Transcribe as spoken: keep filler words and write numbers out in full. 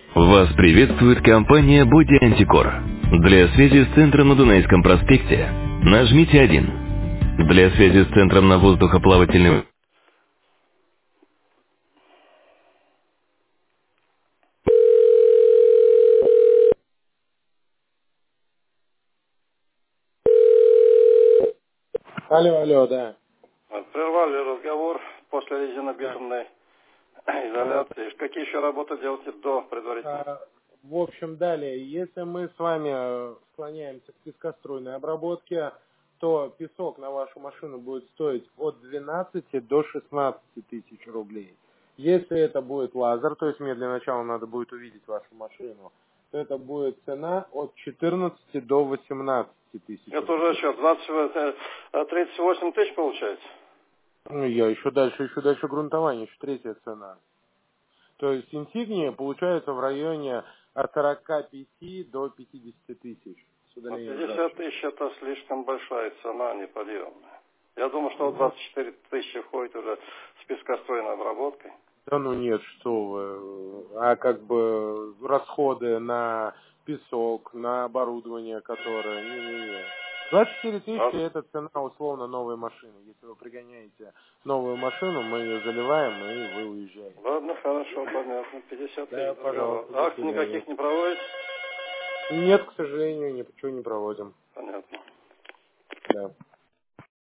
Вас приветствует компания Body Anticor. Для связи с центром на Дунайском проспекте нажмите один. Для связи с центром на воздухоплавательном... Алло, алло, да. Прервали разговор после Да. резинобетонной А, изоляции. Какие еще работы делаете до предварительно? а, в общем, далее, если мы с вами э, склоняемся к пескоструйной обработке, то песок на вашу машину будет стоить от двенадцати до шестнадцати тысяч рублей. Если это будет лазер, то есть мне для начала надо будет увидеть вашу машину, то это будет цена от четырнадцати до восемнадцати тысяч Это уже рублей. что, двадцать, э, тридцать восемь тысяч получается? Ну, я еще дальше, еще дальше грунтование, еще третья цена. То есть инсигния получается в районе от сорока пяти до пятидесяти тысяч с Ну, удалением пятьдесят краски. тысяч это слишком большая цена, неподъемная. Я думаю, что вот Ну, двадцать четыре тысячи входит уже с пескоструйной обработкой. да ну нет, что вы. А как бы расходы на песок, на оборудование, которое... Не-не-не. двадцать четыре тысячи Ладно, это цена условно новой машины. Если вы пригоняете новую машину, мы ее заливаем и вы уезжаете. ладно, хорошо, понятно. пятьдесят Да, тысяч договор. пожалуйста, до Акций свидания. никаких не проводите? Нет, к сожалению, ничего не проводим. Понятно. Да.